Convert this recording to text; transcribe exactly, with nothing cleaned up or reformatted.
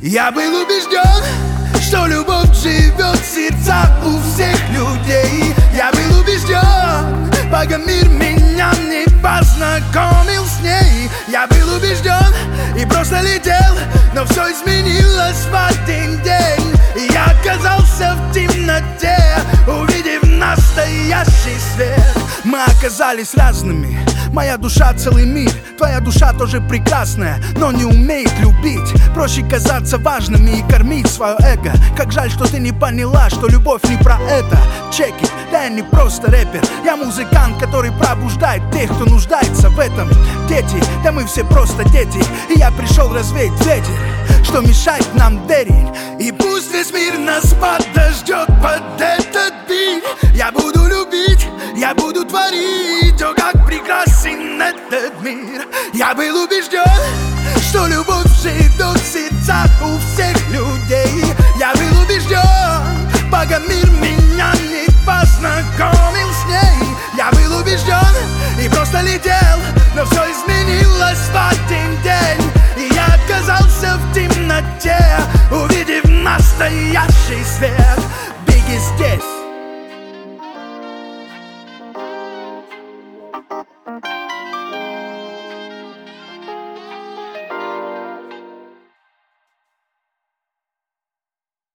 Я был убежден, что любовь живет в сердцах у всех людей. Я был убежден, пока мир меня не познакомил с ней. Я был убежден и просто летел, но все изменилось в один день. И я оказался в темноте, увидев настоящий свет. Мы оказались разными, моя душа целый мир, твоя душа тоже прекрасная, но не умеет любить. Проще казаться важными и кормить свое эго. Как жаль, что ты не поняла, что любовь не про это. Check it, да я не просто рэпер, я музыкант, который пробуждает тех, кто нуждается в этом. Дети, да мы все просто дети, и я пришел развеять ветер, что мешает нам верить. И пусть весь мир нас подождет под этот бит. Я буду любить, я буду творить, о, как прекрасен этот мир. Я был убежден, что любовь